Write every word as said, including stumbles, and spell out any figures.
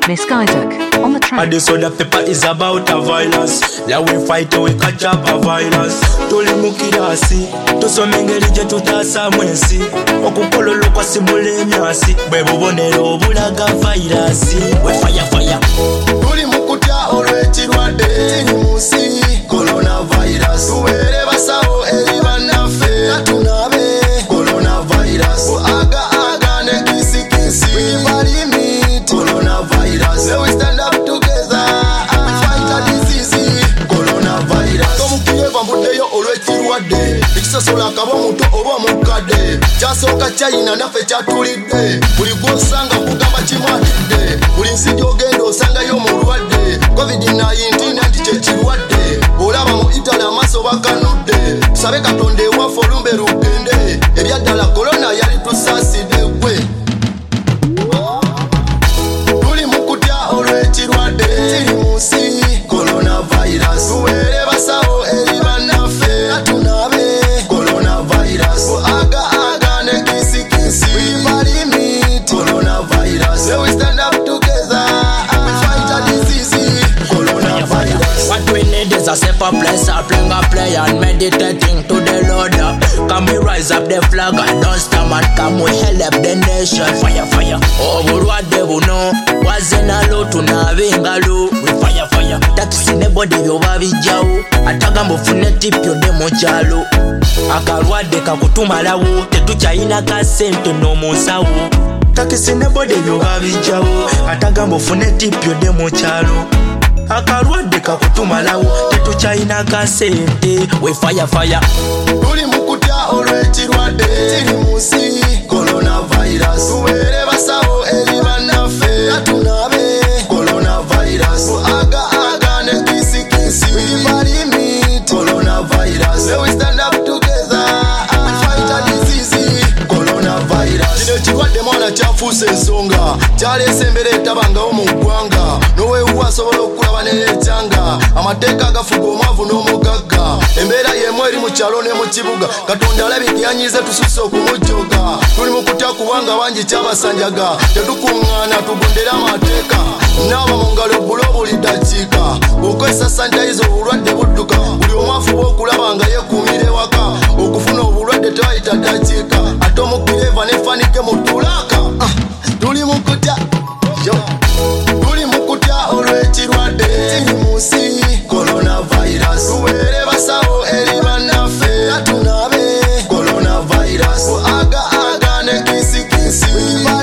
Misguided on the track. And the soda pepper is about a violence. La we fight we catch up a violence. Tuli mukirasi tusomengeri je tutasa mwensi okukololo kwa simbule emyasi bwe bubonero obulaga virus. We fire fire tuli mukutya olw'ekirwadde kiri munsi coronavirus. Tubeere basawo eri bannaffe tunabe coronavirus. Aga aga ne kisi kisi we body meet coronavirus. Let we stand up together and fight a disease coronavirus. Tomukire bambudeyo olw'ekirwadde ekisosola akaba omuto oba omukadde kyasooka China naffe kyatulidde. Buli gw'osanga kugamba kimwatidde, buli nsi gy'ogenda osangayo omulwadde. covid nineteen anti kye kirwadde, olaba mu Italy amaaso bakanudde. Tusabe Katonda ewaffe olumbe lugende, ebyaddala korona yali tusaasidde gwe. Tuli mu kutya olw'ekirwadde kiri munsi coronavirus. Tubeere basawo eri bannaffe tunabe coronavirus. Aga aga ne kisi kisi we body meet coronavirus. Let we stand up together and fight a disease coronavirus. What we need is a safer place, a playing a play and meditating to the Lord. Can we rise up the flag and don't stand and can we help the nation? Fire fire obulwadde buno wazenalo tunabengalo. We fire fire takisi ne body byoba bijjawo atagamba ofune tipyo de mu kyalo. Akalwadde kakutumalawo tetukyayina ka sente n'omunsawo. Takisi ne body byoba bijjawo atagamba ofune tipyo de mu kyalo. Akalwadde kakutumalawo tetukyayina ka sente. We fire fire tuli mu kutya olw'ekirwadde kiri munsi coronavirus. Tubeere basawo eri bannaffe tunabe coronavirus. Aga aga ne kisi kisi we body meet coronavirus. Let we stand up together and fight a disease coronavirus. Kino ekirwadde mwana kyafuuse ensonga, kyaleese embeera etabangawo mu ggwanga. N'oweewuwa asobola okulaba n'eyekyanga, amateeka agafuga omwavu n'omugagga. Embeera y'emu eri mu kyalo ne mu kibuga, Katonda alabika yanyize tususse okumujjoga. Tuli mu kutya kubanga bangi kyabasanjaga, tetukuŋŋaana tugondere amateeka. Naaba mu ngalo bbulo buli ddakiika, okozesa sanitayiza obulwadde budduka. Buli omu afuba okulaba nga yeekuumira ewaka, okufuna obulwadde tewayita ddakiika. Ate omukireva nefanike mu tulaaka. Tuli mu kutya yo tuli mu kutya olw'ekirwadde kiri munsi coronavirus. Tubeere basawo eri bannaffe tunabe coronavirus. Aga aga ne kisi kisi we